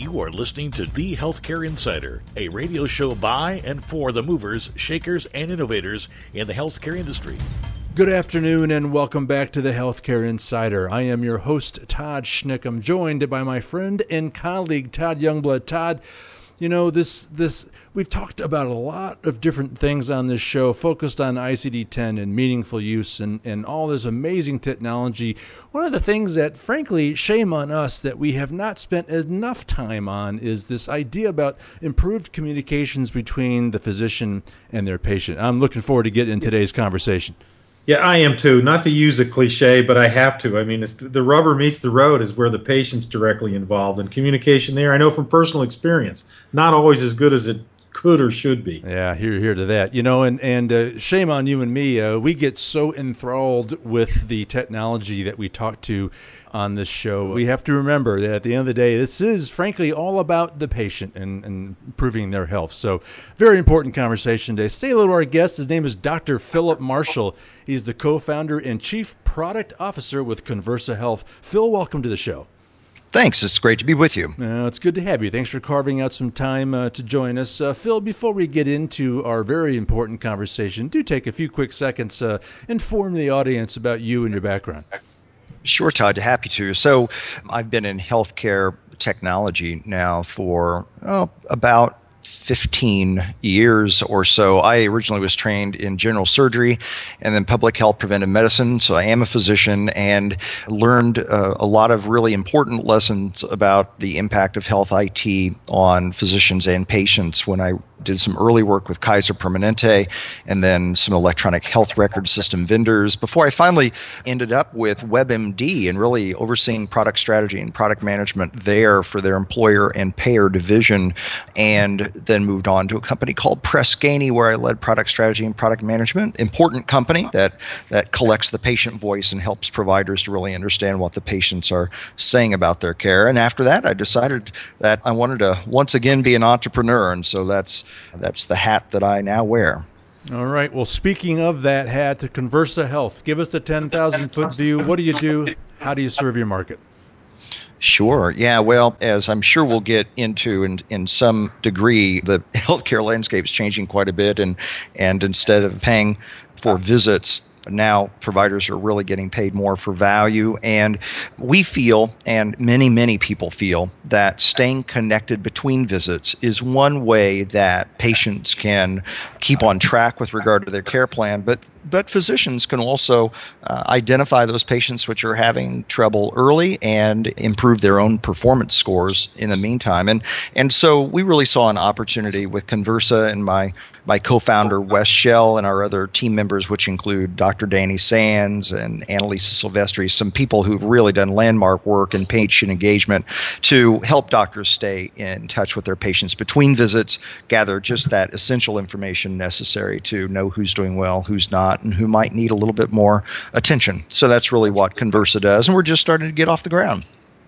You are listening to The Healthcare Insider, a radio show by and for the movers, shakers, and innovators in the healthcare industry. Good afternoon and welcome back to the Healthcare Insider. I am your host, Todd Schnick. I'm joined by my friend and colleague, Todd Youngblood. Todd, you know, we've talked about a lot of different things on this show, focused on ICD-10 and meaningful use and all this amazing technology. One of the things that, frankly, shame on us that we have not spent enough time on is this idea about improved communications between the physician and their patient. I'm looking forward to getting in today's conversation. Yeah, I am too. Not to use a cliche, but I have to. I mean, the rubber meets the road is where the patient's directly involved, and communication there, I know from personal experience, not always as good as it could or should be. Yeah, here to that. You know, and shame on you and me. We get so enthralled with the technology that we talk to on this show. We have to remember that at the end of the day, this is frankly all about the patient and improving their health. So very important conversation today. Say hello to our guest. His name is Dr. Philip Marshall. He's the co-founder and chief product officer with Conversa Health. Phil, welcome to the show. Thanks. It's great to be with you. It's good to have you. Thanks for carving out some time to join us. Phil, before we get into our very important conversation, do take a few quick seconds, inform the audience about you and your background. Sure, Todd. Happy to. So I've been in healthcare technology now for about 15 years or so. I originally was trained in general surgery and then public health preventive medicine. So I am a physician and learned a lot of really important lessons about the impact of health IT on physicians and patients when I did some early work with Kaiser Permanente and then some electronic health record system vendors before I finally ended up with WebMD and really overseeing product strategy and product management there for their employer and payer division, and then moved on to a company called Press Ganey where I led product strategy and product management. Important company that collects the patient voice and helps providers to really understand what the patients are saying about their care. And after that, I decided that I wanted to once again be an entrepreneur, and so that's the hat that I now wear. All right. Well, speaking of that hat, to Conversa Health, give us the 10,000-foot view. What do you do? How do you serve your market? Sure. Yeah. Well, as I'm sure we'll get into in some degree, the healthcare landscape is changing quite a bit, and instead of paying for visits, now providers are really getting paid more for value. And we feel, and many people feel, that staying connected between visits is one way that patients can keep on track with regard to their care plan, but physicians can also identify those patients which are having trouble early and improve their own performance scores in the meantime. And so we really saw an opportunity with Conversa and my co-founder Wes Schell and our other team members, which include Dr. Danny Sands and Annalisa Silvestri, some people who've really done landmark work in patient engagement to help doctors stay in touch with their patients between visits, gather just that essential information necessary to know who's doing well, who's not, and who might need a little bit more attention. So that's really what Conversa does, and we're just starting to get off the ground.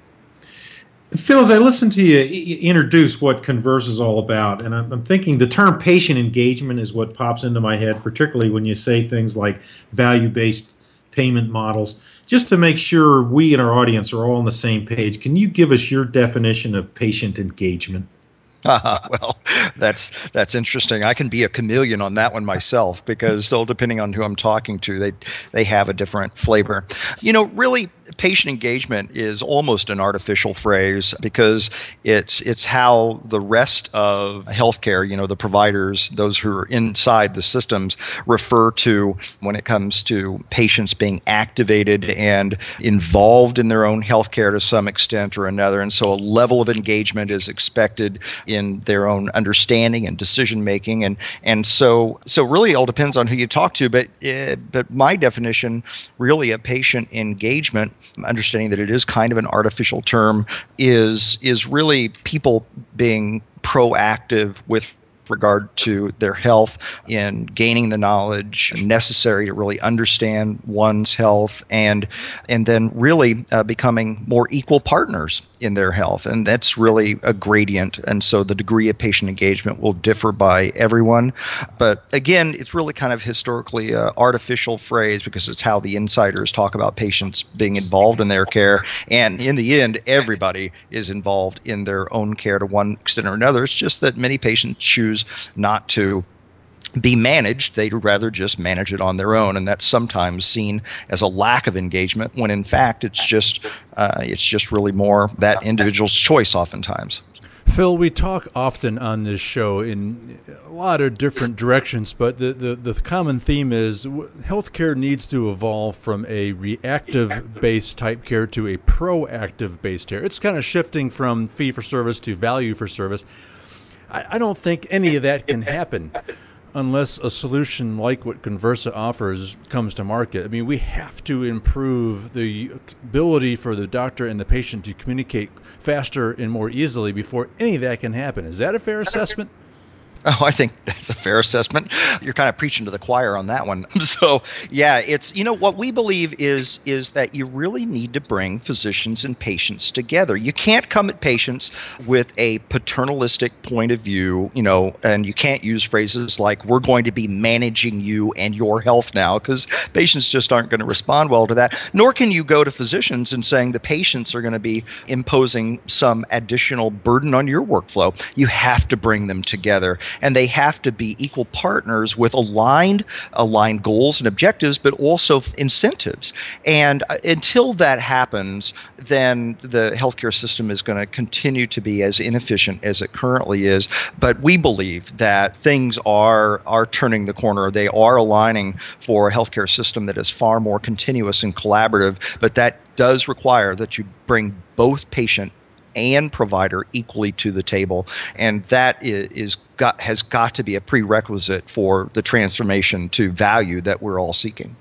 Phil, as I listen to you introduce what Conversa is all about, and I'm thinking the term patient engagement is what pops into my head, particularly when you say things like value-based payment models. Just to make sure we and our audience are all on the same page, can you give us your definition of patient engagement? Well, that's interesting. I can be a chameleon on that one myself because still depending on who I'm talking to, they have a different flavor. You know, really, patient engagement is almost an artificial phrase because it's how the rest of healthcare, you know, the providers, those who are inside the systems, refer to when it comes to patients being activated and involved in their own healthcare to some extent or another. And so a level of engagement is expected in their own understanding and decision making, and so really it all depends on who you talk to. But my definition, really, of patient engagement, understanding that it is kind of an artificial term, is really people being proactive with regard to their health, in gaining the knowledge necessary to really understand one's health, and then really becoming more equal partners in their health. And that's really a gradient. And so the degree of patient engagement will differ by everyone. But again, it's really kind of historically an artificial phrase, because it's how the insiders talk about patients being involved in their care. And in the end, everybody is involved in their own care to one extent or another. It's just that many patients choose not to be managed. They'd rather just manage it on their own, and that's sometimes seen as a lack of engagement, when in fact it's just really more that individual's choice oftentimes. Phil, we talk often on this show in a lot of different directions, but the common theme is healthcare needs to evolve from a reactive-based type care to a proactive-based care. It's kind of shifting from fee-for-service to value-for-service. I don't think any of that can happen unless a solution like what Conversa offers comes to market. I mean, we have to improve the ability for the doctor and the patient to communicate faster and more easily before any of that can happen. Is that a fair assessment? Oh, I think that's a fair assessment. You're kind of preaching to the choir on that one. So, yeah, it's, what we believe is that you really need to bring physicians and patients together. You can't come at patients with a paternalistic point of view, and you can't use phrases like, we're going to be managing you and your health now, because patients just aren't going to respond well to that. Nor can you go to physicians and saying the patients are going to be imposing some additional burden on your workflow. You have to bring them together. And they have to be equal partners with aligned goals and objectives, but also incentives. And until that happens, then the healthcare system is going to continue to be as inefficient as it currently is. But we believe that things are turning the corner. They are aligning for a healthcare system that is far more continuous and collaborative. But that does require that you bring both patient and provider equally to the table, and that has got to be a prerequisite for the transformation to value that we're all seeking.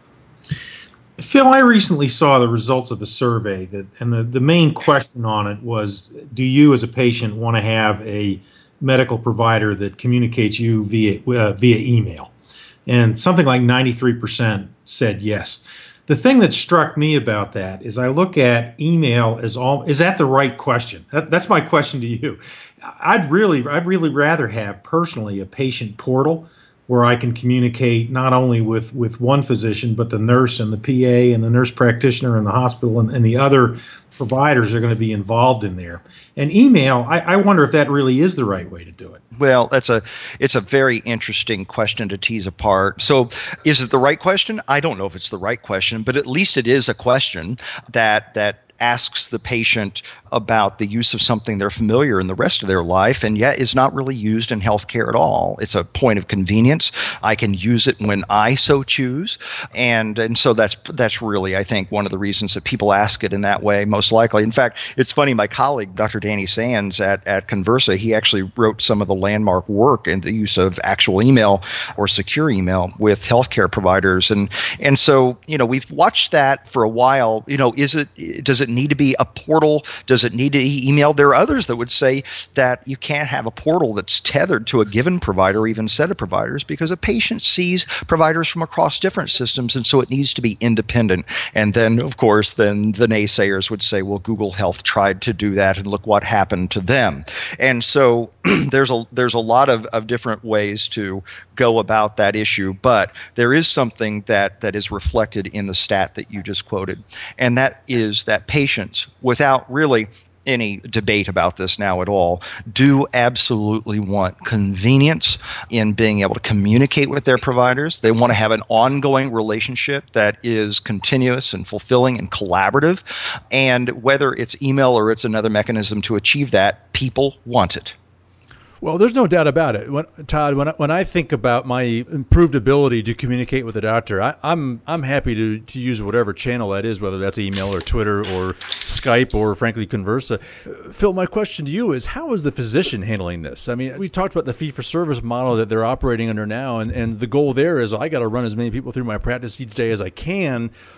Phil, I recently saw the results of a survey and the main question on it was, do you as a patient want to have a medical provider that communicates you via email? And something like 93% said yes. The thing that struck me about that is I look at email as is that the right question? That's my question to you. I'd really rather have personally a patient portal where I can communicate not only with one physician, but the nurse and the PA and the nurse practitioner in the hospital and the other providers are going to be involved in there. And email, I wonder if that really is the right way to do it. Well, it's a very interesting question to tease apart. So is it the right question? I don't know if it's the right question, but at least it is a question that asks the patient about the use of something they're familiar in the rest of their life, and yet is not really used in healthcare at all. It's a point of convenience. I can use it when I so choose, and so that's really, I think, one of the reasons that people ask it in that way, most likely. In fact, it's funny, my colleague, Dr. Danny Sands at Conversa, he actually wrote some of the landmark work in the use of actual email or secure email with healthcare providers, and so we've watched that for a while. Does it need to be a portal? Does it need to be email? There are others that would say that you can't have a portal that's tethered to a given provider or even set of providers, because a patient sees providers from across different systems, and so it needs to be independent. And then, of course, the naysayers would say, well, Google Health tried to do that, and look what happened to them. And so there's a lot of different ways to go about that issue, but there is something that is reflected in the stat that you just quoted, and that is that patients, without really any debate about this now at all, do absolutely want convenience in being able to communicate with their providers. They want to have an ongoing relationship that is continuous and fulfilling and collaborative. And whether it's email or it's another mechanism to achieve that, people want it. Well, there's no doubt about it. Todd, when I think about my improved ability to communicate with a doctor, I'm happy to use whatever channel that is, whether that's email or Twitter or Skype or, frankly, Conversa. Phil, my question to you is, how is the physician handling this? I mean, we talked about the fee-for-service model that they're operating under now, and the goal there is I got to run as many people through my practice each day as I can.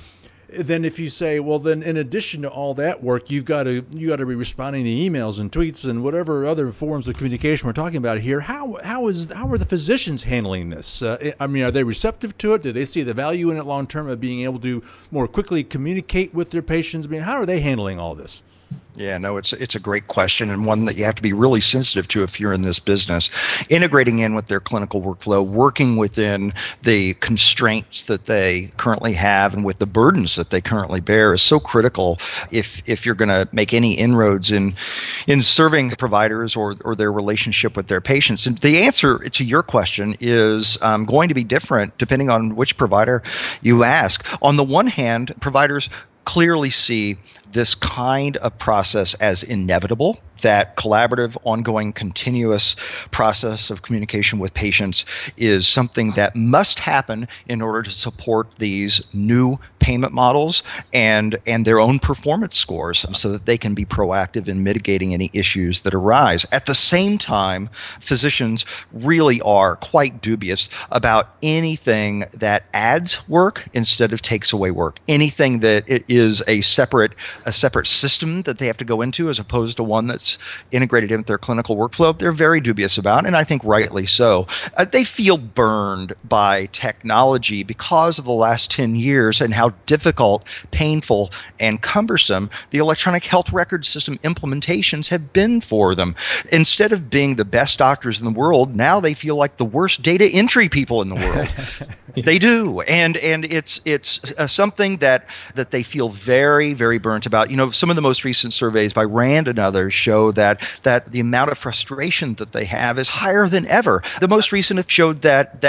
then if you say, well, then in addition to all that work, you got to be responding to emails and tweets and whatever other forms of communication we're talking about here. How are the physicians handling this? I mean, are they receptive to it? Do they see the value in it long term of being able to more quickly communicate with their patients? I mean, how are they handling all this? Yeah, no, it's a great question, and one that you have to be really sensitive to if you're in this business. Integrating in with their clinical workflow, working within the constraints that they currently have and with the burdens that they currently bear is so critical if you're going to make any inroads in serving providers or their relationship with their patients. And the answer to your question is going to be different depending on which provider you ask. On the one hand, providers clearly see this kind of process as inevitable, that collaborative, ongoing, continuous process of communication with patients is something that must happen in order to support these new payment models and their own performance scores so that they can be proactive in mitigating any issues that arise. At the same time, physicians really are quite dubious about anything that adds work instead of takes away work. Anything that it is a separate system that they have to go into as opposed to one that's integrated into their clinical workflow, they're very dubious about, and I think rightly so. They feel burned by technology because of the last 10 years and how difficult, painful, and cumbersome the electronic health record system implementations have been for them. Instead of being the best doctors in the world, now they feel like the worst data entry people in the world. They do, and it's something that they feel very, very burnt about. You know, some of the most recent surveys by Rand and others show that the amount of frustration that they have is higher than ever. The most recent have showed that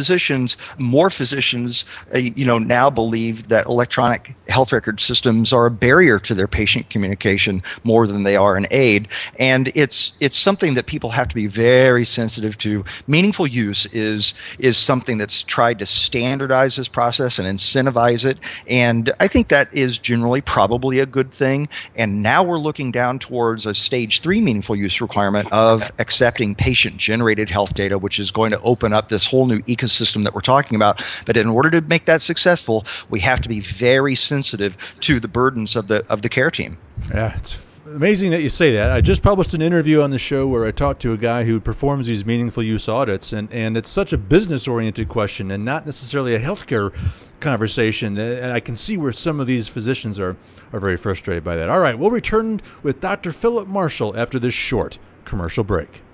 more physicians, now believe that electronic health record systems are a barrier to their patient communication more than they are an aid. And it's something that people have to be very sensitive to. Meaningful use is something that's tried to standardize this process and incentivize it. And I think that is generally probably a good thing. And now we're looking down towards a stage 3 meaningful use requirement of accepting patient-generated health data, which is going to open up this whole new ecosystem that we're talking about. But in order to make that successful, we have to be very sensitive to the burdens of the care team. Yeah, it's amazing that you say that. I just published an interview on the show where I talked to a guy who performs these meaningful use audits, and it's such a business-oriented question and not necessarily a healthcare conversation. And I can see where some of these physicians are very frustrated by that. All right, we'll return with Dr. Philip Marshall after this short commercial break.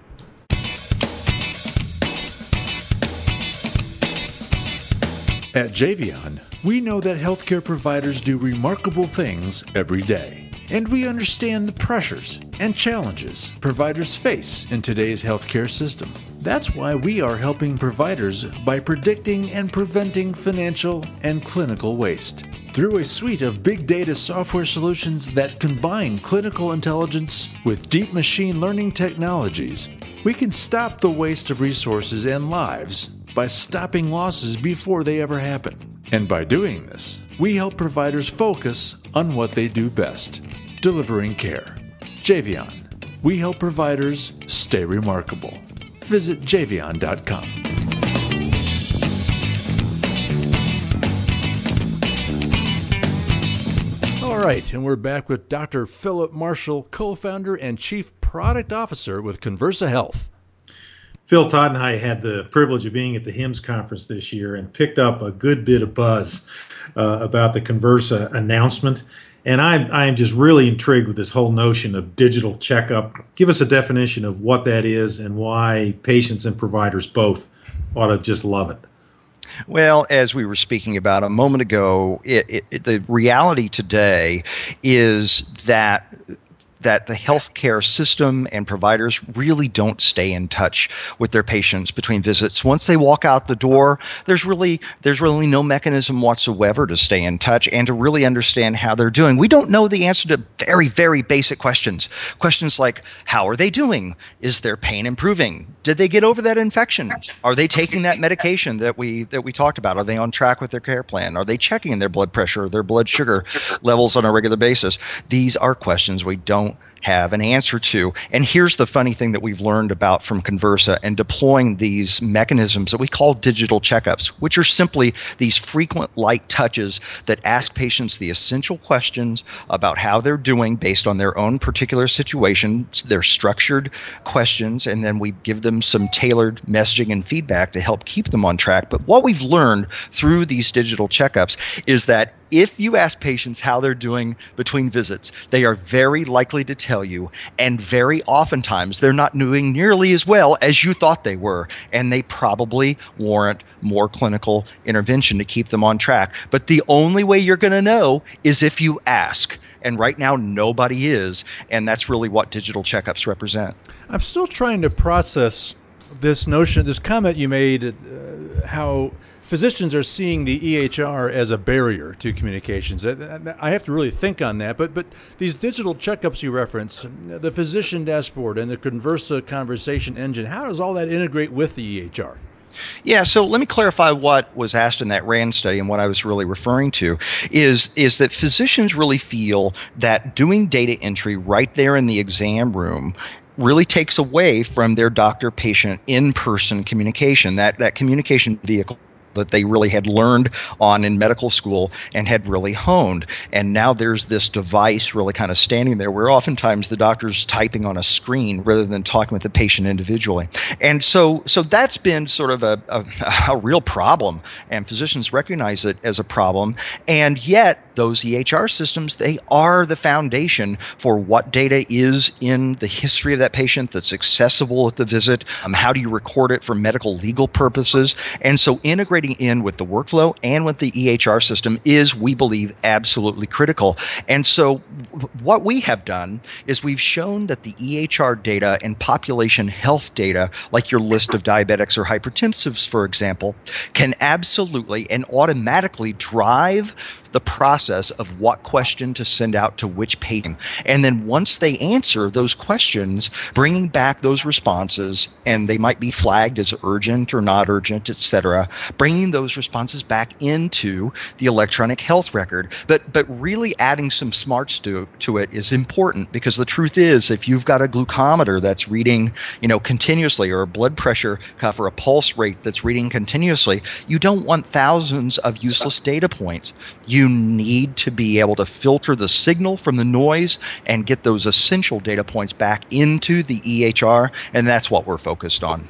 At Javion, we know that healthcare providers do remarkable things every day. And we understand the pressures and challenges providers face in today's healthcare system. That's why we are helping providers by predicting and preventing financial and clinical waste. Through a suite of big data software solutions that combine clinical intelligence with deep machine learning technologies, we can stop the waste of resources and lives by stopping losses before they ever happen. And by doing this, we help providers focus on what they do best, delivering care. Javion. We help providers stay remarkable. Visit javion.com. All right, and we're back with Dr. Philip Marshall, co-founder and chief product officer with Conversa Health. Phil, Todd, and I had the privilege of being at the HIMSS conference this year and picked up a good bit of buzz about the Conversa announcement. And I'm just really intrigued with this whole notion of digital checkup. Give us a definition of what that is and why patients and providers both ought to just love it. Well, as we were speaking about a moment ago, the reality today is that the healthcare system and providers really don't stay in touch with their patients between visits. Once they walk out the door, there's really no mechanism whatsoever to stay in touch and to really understand how they're doing. We don't know the answer to very, very basic questions. Questions like, how are they doing? Is their pain improving? Did they get over that infection? Are they taking that medication that we talked about? Are they on track with their care plan? Are they checking their blood pressure, their blood sugar levels on a regular basis? These are questions we don't don't have an answer to. And here's the funny thing that we've learned about from Conversa and deploying these mechanisms that we call digital checkups, which are simply these frequent light touches that ask patients the essential questions about how they're doing based on their own particular situation. They're structured questions, and then we give them some tailored messaging and feedback to help keep them on track. But what we've learned through these digital checkups is that if you ask patients how they're doing between visits, they are very likely to tell you, and very oftentimes they're not doing nearly as well as you thought they were, and they probably warrant more clinical intervention to keep them on track. But the only way you're going to know is if you ask. And right now, nobody is, and that's really what digital checkups represent. I'm still trying to process this notion, this comment you made, how physicians are seeing the EHR as a barrier to communications. I have to really think on that. But these digital checkups you reference, the physician dashboard and the Conversa conversation engine, how does all that integrate with the EHR? Yeah, so let me clarify what was asked in that RAND study, and what I was really referring to is that physicians really feel that doing data entry right there in the exam room really takes away from their doctor-patient in-person communication, that communication vehicle that they really had learned on in medical school and had really honed. And now there's this device really kind of standing there where oftentimes the doctor's typing on a screen rather than talking with the patient individually. And so that's been sort of a real problem, and physicians recognize it as a problem. And yet those EHR systems, they are the foundation for what data is in the history of that patient that's accessible at the visit. How do you record it for medical legal purposes? And so integrating in with the workflow and with the EHR system is, we believe, absolutely critical. And so what we have done is we've shown that the EHR data and population health data, like your list of diabetics or hypertensives, for example, can absolutely and automatically drive the process of what question to send out to which patient. And then once they answer those questions, bringing back those responses, and they might be flagged as urgent or not urgent, etc., bringing those responses back into the electronic health record. But really adding some smarts to it is important, because the truth is, if you've got a glucometer that's reading, continuously, or a blood pressure cuff or a pulse rate that's reading continuously, you don't want thousands of useless data points. You need to be able to filter the signal from the noise and get those essential data points back into the EHR, and that's what we're focused on.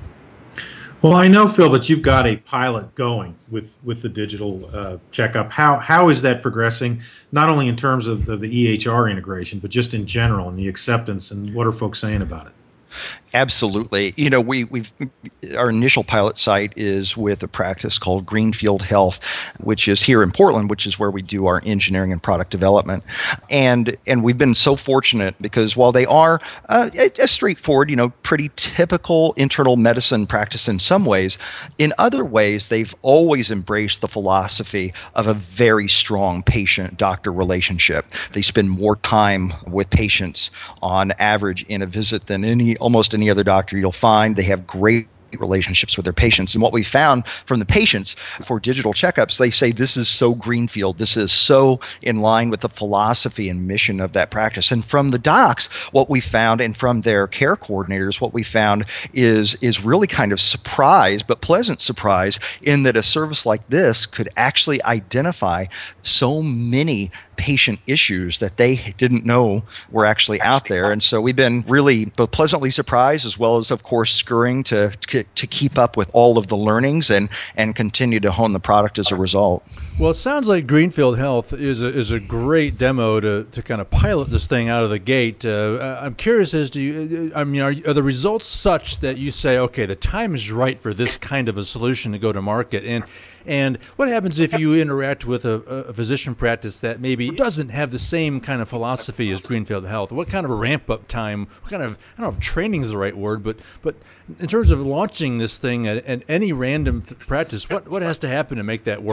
Well, I know, Phil, that you've got a pilot going with the digital checkup. How is that progressing, not only in terms of the EHR integration, but just in general, and the acceptance, and what are folks saying about it? Absolutely. We've our initial pilot site is with a practice called Greenfield Health, which is here in Portland, which is where we do our engineering and product development. And we've been so fortunate, because while they are a straightforward, pretty typical internal medicine practice in some ways, in other ways, they've always embraced the philosophy of a very strong patient-doctor relationship. They spend more time with patients on average in a visit than almost any other doctor you'll find. They have great relationships with their patients. And what we found from the patients for digital checkups, they say this is so greenfield. This is so in line with the philosophy and mission of that practice. And from the docs, what we found, and from their care coordinators, what we found is really kind of surprise, but pleasant surprise, in that a service like this could actually identify so many patient issues that they didn't know were actually out there. And so we've been really both pleasantly surprised, as well as, of course, scurrying to keep up with all of the learnings and continue to hone the product as a result. Well, it sounds like Greenfield Health is a great demo to kind of pilot this thing out of the gate. I'm curious as to, are the results such that you say, okay, the time is right for this kind of a solution to go to market? And what happens if you interact with a physician practice that maybe doesn't have the same kind of philosophy as Greenfield Health? What kind of a ramp-up time, what kind of, I don't know if training is the right word, but in terms of launching this thing at any random practice, what has to happen to make that work?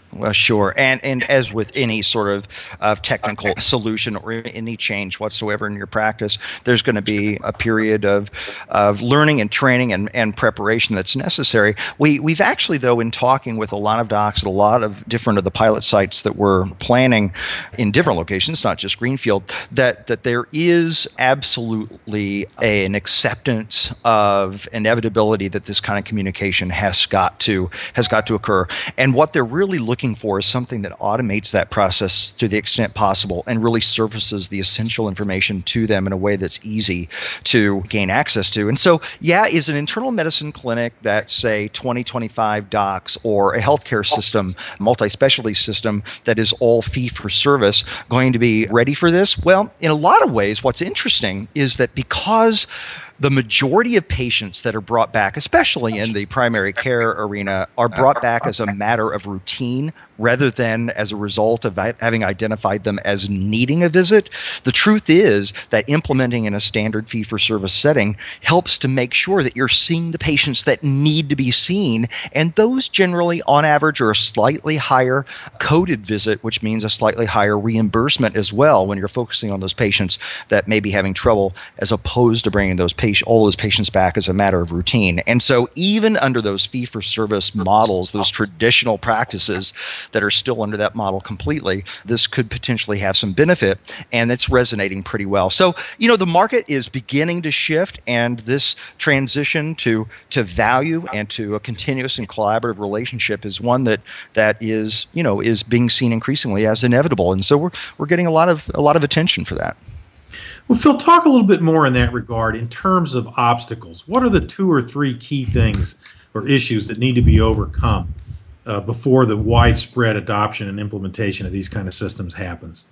Well, sure. And as with any sort of technical solution or any change whatsoever in your practice, there's going to be a period of learning and training and preparation that's necessary. We've actually, though, in talking with a lot of docs at a lot of different of the pilot sites that we're planning in different locations, not just Greenfield, that there is absolutely an acceptance of inevitability that this kind of communication has got to occur. And what they're really looking for is something that automates that process to the extent possible and really surfaces the essential information to them in a way that's easy to gain access to. And so, is an internal medicine clinic that's, say, 20, 25 docs, or a healthcare system, multi-specialty system that is all fee-for-service, going to be ready for this? Well, in a lot of ways, what's interesting is that because the majority of patients that are brought back, especially in the primary care arena, are brought back as a matter of routine rather than as a result of having identified them as needing a visit. The truth is that implementing in a standard fee-for-service setting helps to make sure that you're seeing the patients that need to be seen, and those generally, on average, are a slightly higher coded visit, which means a slightly higher reimbursement as well when you're focusing on those patients that may be having trouble, as opposed to bringing all those patients back as a matter of routine. And so even under those fee-for-service models, those traditional practices that are still under that model completely, this could potentially have some benefit, and it's resonating pretty well. So, the market is beginning to shift, and this transition to value and to a continuous and collaborative relationship is one that is being seen increasingly as inevitable. And so we're getting a lot of attention for that. Well, Phil, talk a little bit more in that regard in terms of obstacles. What are the 2 or 3 key things or issues that need to be overcome before the widespread adoption and implementation of these kind of systems happens?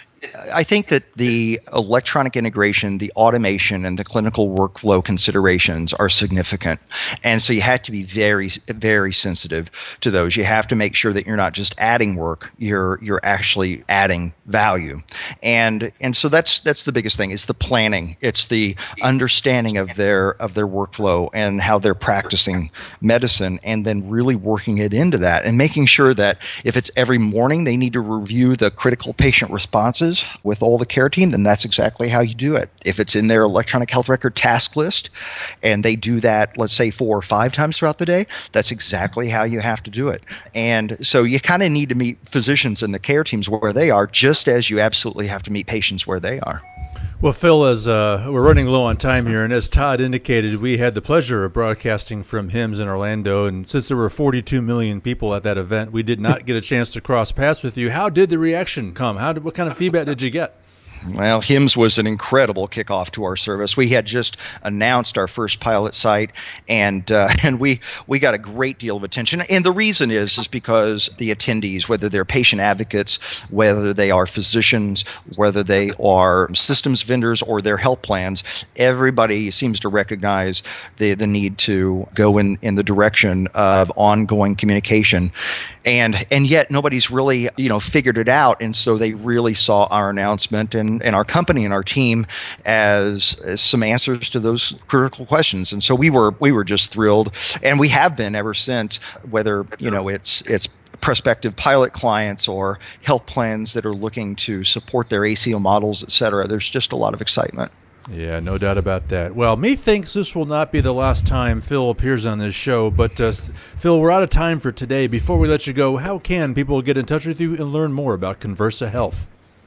I think that the electronic integration, the automation, and the clinical workflow considerations are significant. And so you have to be very, very sensitive to those. You have to make sure that you're not just adding work, you're actually adding value. And so that's the biggest thing, is the planning. It's the understanding of their workflow and how they're practicing medicine, and then really working it into that and making sure that if it's every morning they need to review the critical patient responses with all the care team, then that's exactly how you do it. If it's in their electronic health record task list and they do that, let's say 4 or 5 times throughout the day, that's exactly how you have to do it. And so you kind of need to meet physicians and the care teams where they are, just as you absolutely have to meet patients where they are. Well, Phil, as we're running low on time here, and as Todd indicated, we had the pleasure of broadcasting from HIMSS in Orlando, and since there were 42 million people at that event, we did not get a chance to cross paths with you. How did the reaction come? What kind of feedback did you get? Well, HIMSS was an incredible kickoff to our service. We had just announced our first pilot site, and we got a great deal of attention. And the reason is because the attendees, whether they're patient advocates, whether they are physicians, whether they are systems vendors or their health plans, everybody seems to recognize the need to go in the direction of ongoing communication. And yet nobody's really figured it out, and so they really saw our announcement and our company and our team as some answers to those critical questions. And so we were just thrilled, and we have been ever since. Whether it's prospective pilot clients or health plans that are looking to support their ACO models, et cetera, there's just a lot of excitement. Yeah, no doubt about that. Well, methinks this will not be the last time Phil appears on this show, but Phil, we're out of time for today. Before we let you go, how can people get in touch with you and learn more about Conversa Health?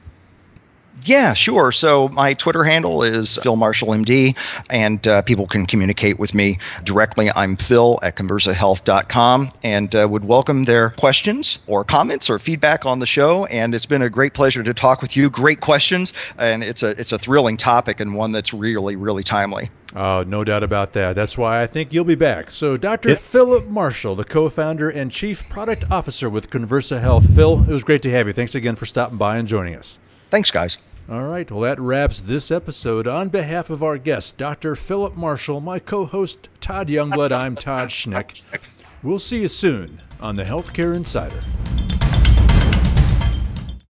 Yeah, sure. So my Twitter handle is Phil Marshall MD, and people can communicate with me directly. I'm phil@conversahealth.com, and would welcome their questions or comments or feedback on the show. And it's been a great pleasure to talk with you. Great questions, and it's a thrilling topic and one that's really, really timely. Oh, no doubt about that. That's why I think you'll be back. So Dr. Philip Marshall, the co-founder and chief product officer with Conversa Health. Phil, it was great to have you. Thanks again for stopping by and joining us. Thanks, guys. All right, well, that wraps this episode. On behalf of our guest, Dr. Philip Marshall, my co-host, Todd Youngblood, I'm Todd Schnick. We'll see you soon on the Healthcare Insider.